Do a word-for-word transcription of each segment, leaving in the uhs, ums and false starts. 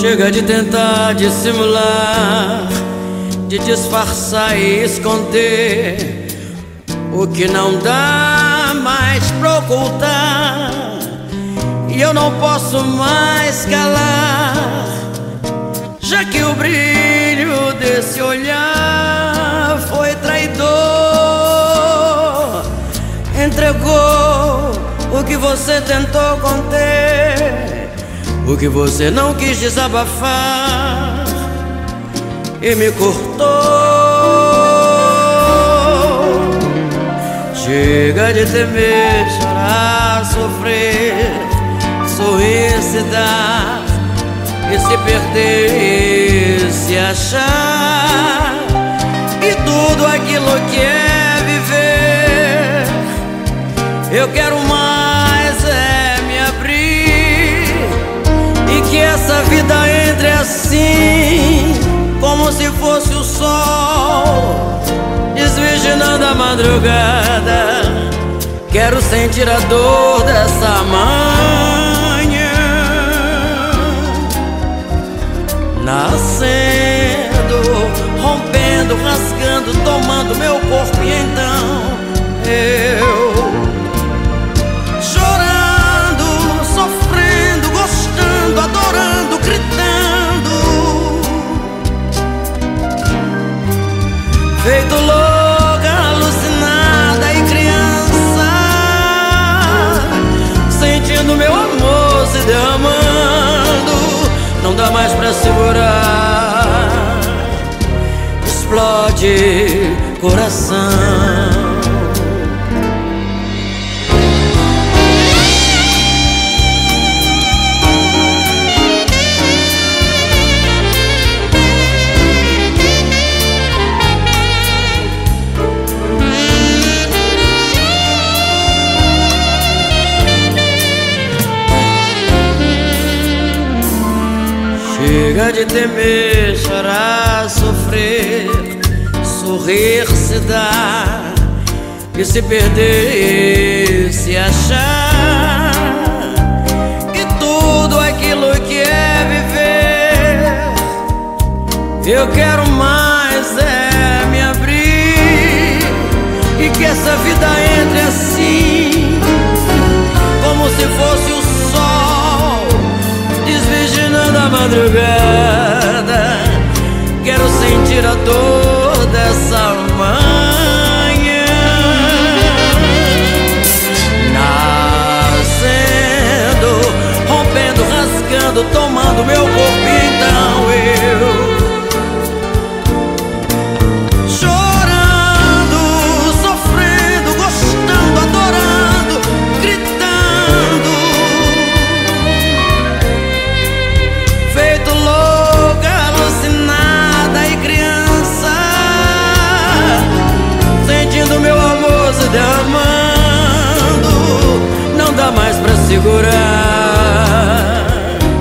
Chega de tentar dissimular, de disfarçar e esconder o que não dá mais pra ocultar. E eu não posso mais calar, já que o brilho desse olhar foi traidor. Entregou o que você tentou conter, o que você não quis desabafar, e me cortou. Chega de temer, chorar, sofrer, sorrir, se dar e se perder e se achar, e tudo aquilo que é viver. Eu quero mais é me abrir, e que essa vida entre assim, como se fosse o sol desvirginando a madrugada. Quero sentir a dor dessa manhã nascendo, rompendo, rasgando, tomando meu corpo. E então eu, chorando, sofrendo, gostando, adorando, gritando, feito louca, alucinada e criança, sentindo meu amor se derramando. Não dá mais pra segurar, explode coração. Chega de temer, chorar, sofrer, sorrir, se dar e se perder, se achar, e tudo aquilo que é viver. Eu quero mais é me abrir, e que essa vida entre assim, como se fosse o sol desvirginando a madrugada. Quero sentir a dor dessa manhã nascendo, rompendo, rasgando, tomando meu corpo. Então eu, chorando, sofrendo, gostando, adorando, gritando, feito louca, alucinada e criança, sentindo meu amor se derramando. Não dá mais pra segurar,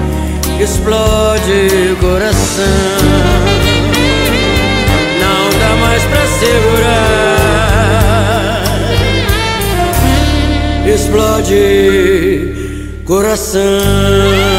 explode coração. Não dá mais pra segurar, explode coração.